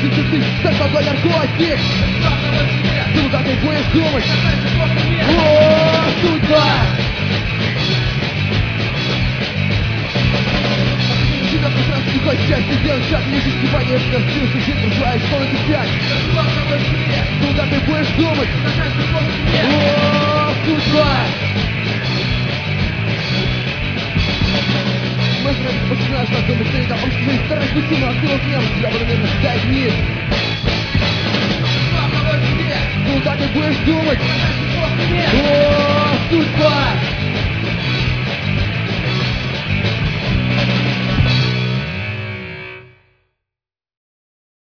Ты, так много наркотик. Куда ты будешь думать? О, судьба! Тебя пространство не хочет части сделать шаг. Лежишь в диване, раскрылся, ты проживаешь комнату 5. Куда ты будешь думать? О, судьба! Может, начинаешь раздумать, ты там, что жизнь стараясь пути, но ты вот небо тебя, наверное, ставит вниз.